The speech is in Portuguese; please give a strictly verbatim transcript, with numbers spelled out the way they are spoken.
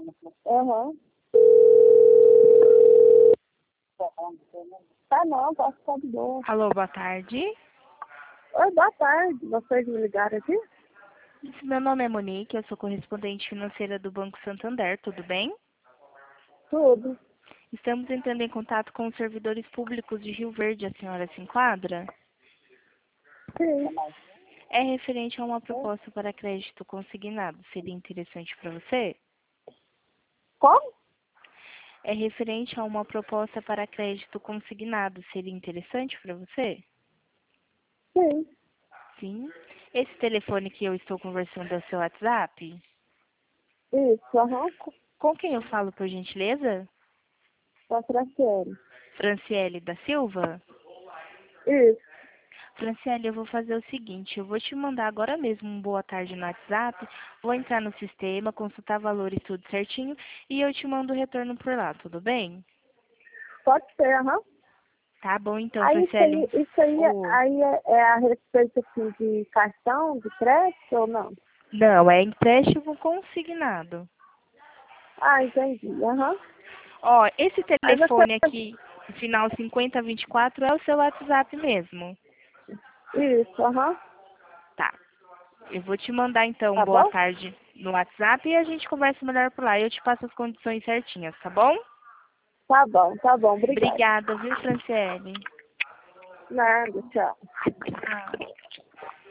Aham. Tá não, posso ficar de boa. Alô, boa tarde. Oi, boa tarde. Vocês me ligaram aqui? Meu nome é Monique, eu sou correspondente financeira do Banco Santander, tudo bem? Tudo. Estamos entrando em contato com os servidores públicos de Rio Verde, a senhora se enquadra? Sim. É referente a uma proposta para crédito consignado, seria interessante para você? Como? É referente a uma proposta para crédito consignado, seria interessante para você? Sim. Sim. Esse telefone que eu estou conversando é o seu WhatsApp? Isso, aham. Com quem eu falo, por gentileza? Tá Franciele. Franciele da Silva? Isso. Franciele, eu vou fazer o seguinte, eu vou te mandar agora mesmo um boa tarde no WhatsApp, vou entrar no sistema, consultar valores tudo certinho e eu te mando o retorno por lá, tudo bem? Pode ser, aham. Tá bom então, Aí isso aí, Franciele. isso aí, é- Ô, aí é, é a respeito assim, de cartão, de crédito ou não? não, é empréstimo consignado. Ah, entendi. Aham. Ó, esse Aí você. telefone aqui, final cinquenta vinte e quatro, é o seu WhatsApp mesmo. Isso, aham. Tá. Eu vou te mandar então Tá boa bom? tarde no WhatsApp e a gente conversa melhor por lá. Eu te passo as condições certinhas, tá bom? Tá bom, tá bom. Obrigada. Obrigada, viu, Franciele? Nada, tchau. Tchau.